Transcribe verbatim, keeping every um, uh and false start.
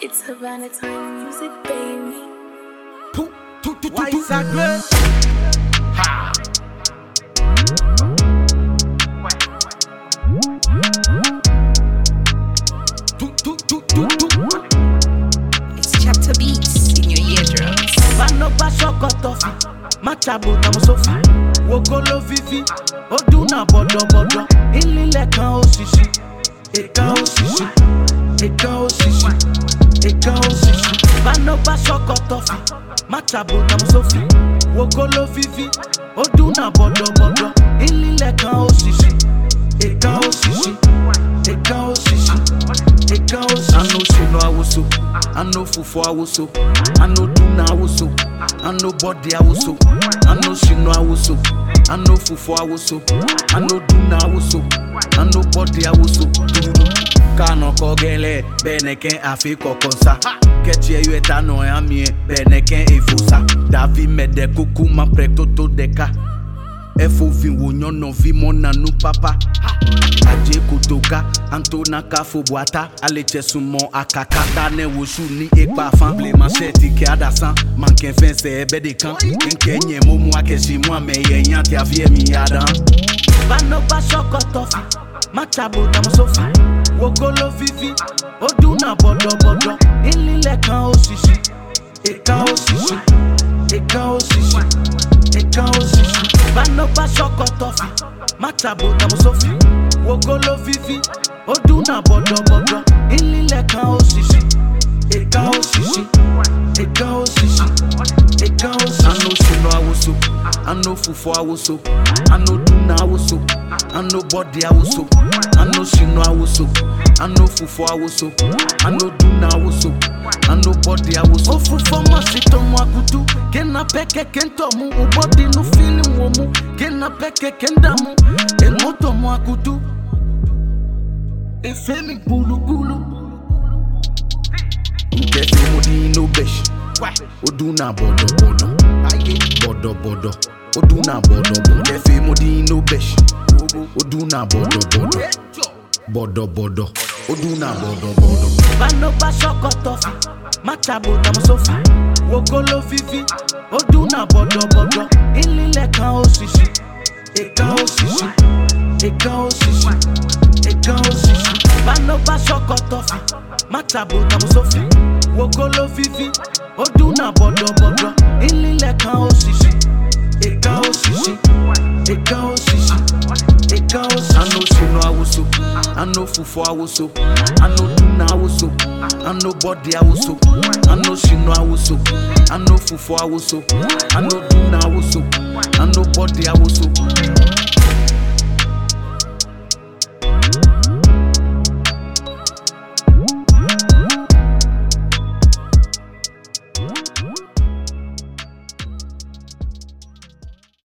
It's Havana Time music, baby. Why is that good? Ha! It's chapter beats in your eardrums. Bano basho kotofi, machabo tamusofi, wogolo vivi, oduna bodo bodo, ilile kan osisi, eka osisi, eka osisi, eka osisi. Bano basho kotofi, machabo tamusofi, wogolo vivi, oduna bodo bodo, ilile kan osisi, eka osisi, eka osisi, eka osisi. I know she know I was so, I know fufu I was so, I know duna I was so, I know body I was so, I know she know I was so, I know fufu I was so, I know duna I was so, I know body I was so. Kano kogele, beneken afiko konsa. Ketye yu etano amie, beneken efosa. Davi mede kukuma prektoto deka. Efo vi wonyo no vi mona nu papa. Aje kutoka, Antona kafo boata. Aleche sumo akaka. Dane woshu ni ekpa fan. Ble macheti ke adasan. Manken fen se ebe de kan. Inke nye momo akeshi mwa me ye nyanti avye mi yadan. Bano basho kotofi, machabo tamusofi, wogolo vivi, oduna bodo bodo, ilile kan osisi, eka osisi, eka osisi, eka osisi. Bano basho kotofi, machabo tamusofi, wogolo vivi, oduna bodo bodo, ilile kan osisi, eka osisi, eka osisi, eka osisi. I know she know I was so, I know fufu I was so, I know duna I was so, I know body I was so, I know she know I was so, I know fufu I was so, I know duna I was so, I know body I was so. Oh fufu masito mwakutu, kena peke kento mu, ubody no feeling womu, kena peke kenda mu, emoto mwakutu, efemi bulu bulu. Kefi modi no besh, oduna bodo bodo, bodo bodo, oduna bodo bodo. Kefi modi no besh, oduna bodo bodo, bodo bodo, oduna bodo bodo. Bano basho kotofi, machabo tamusofi, wogolo vivi, oduna bodo bodo, ilile kan osisi, eka osisi, eka osisi, eka osisi. Bano basho kotofi, machabo tamusofi, wogolo vivi, oduna bodo bodo, ilile kan osisi, eka osisi, eka osisi, eka osisi. I know she know I was so, I know fufu I was so, I know duna I was so, I know body I was so, I know she know I was so, I know fufu I was so, I know duna I was so,